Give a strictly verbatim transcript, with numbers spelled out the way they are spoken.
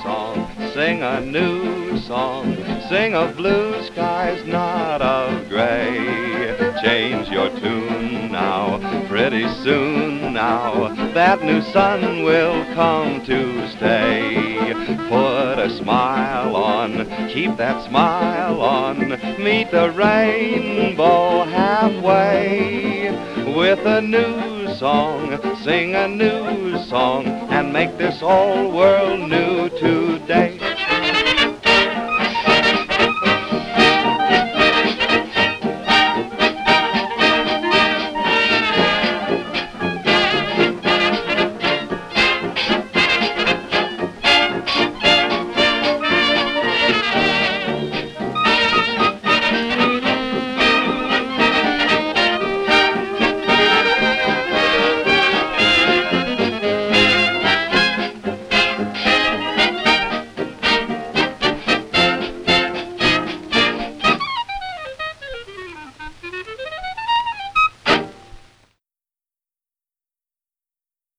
song, sing a new song, sing of blue skies, not of gray. Change your tune now, pretty soon now, that new sun will come to stay. Put a smile on, keep that smile on, meet the rainbow halfway. With a new song, sing a new song, and make this whole world new today.